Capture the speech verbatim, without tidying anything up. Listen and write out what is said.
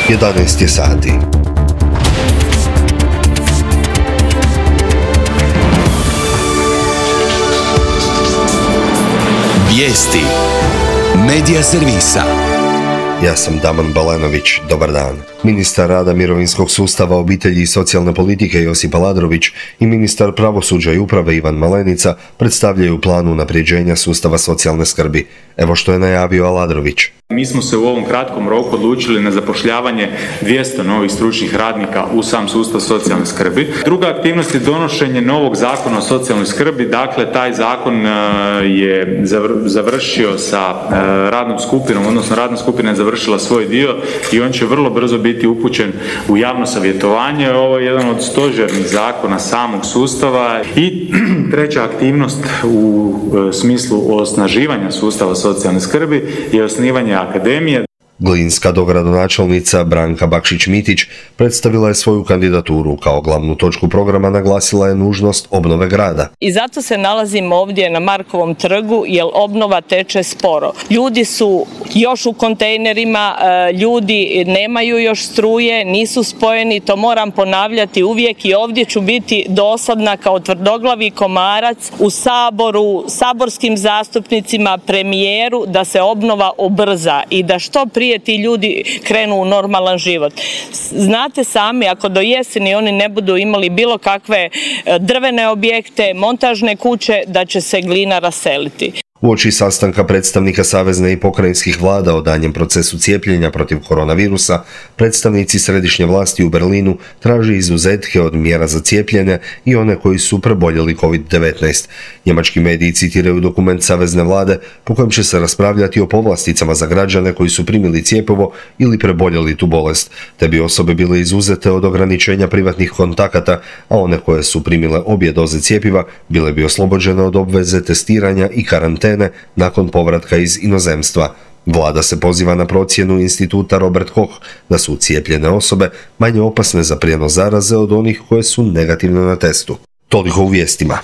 jedanaest je sati. Vijesti Medija servisa. Ja sam Daman Balanović, dobar dan. Ministar rada, mirovinskog sustava, obitelji i socijalne politike Josip Aladrović i ministar pravosuđa i uprave Ivan Malenica predstavljaju plan unapređenja sustava socijalne skrbi. Evo što je najavio Aladrović. Mi smo se u ovom kratkom roku odlučili na zapošljavanje dvjesto novih stručnih radnika u sam sustav socijalne skrbi. Druga aktivnost je donošenje novog zakona o socijalnoj skrbi. Dakle, taj zakon je završio sa radnom skupinom, odnosno radna skupina je završila svoj dio i on će vrlo brzo biti upućen u javno savjetovanje. Ovo je jedan od stožernih zakona samog sustava. I treća aktivnost u smislu osnaživanja sustava socijalne skrbi je osnivanje akademije. Glinska dogradonačelnica Branka Bakšić-Mitić predstavila je svoju kandidaturu. Kao glavnu točku programa naglasila je nužnost obnove grada. I zato se nalazim ovdje na Markovom trgu, jer obnova teče sporo. Ljudi su još u kontejnerima, ljudi nemaju još struje, nisu spojeni, to moram ponavljati uvijek i ovdje ću biti dosadna kao tvrdoglavi komarac u Saboru, saborskim zastupnicima, premijeru, da se obnova ubrza i da što prije ti ljudi krenu u normalan život. Znate sami, ako do jeseni oni ne budu imali bilo kakve drvene objekte, montažne kuće, da će se Glina raseliti. Uoči sastanka predstavnika savezne i pokrajinskih vlada o danjem procesu cijepljenja protiv koronavirusa, predstavnici središnje vlasti u Berlinu traže izuzetke od mjera za cijepljenje i one koji su preboljeli kovid devetnaest. Njemački mediji citiraju dokument savezne vlade po kojem će se raspravljati o povlasticama za građane koji su primili cjepivo ili preboljeli tu bolest, te bi osobe bile izuzete od ograničenja privatnih kontakata, a one koje su primile obje doze cjepiva bile bi oslobođene od obveze testiranja i karantene nakon povratka iz inozemstva. Vlada se poziva na procjenu instituta Robert Koch da su cijepljene osobe manje opasne za prijenos zaraze od onih koje su negativne na testu. Toliko u vijestima.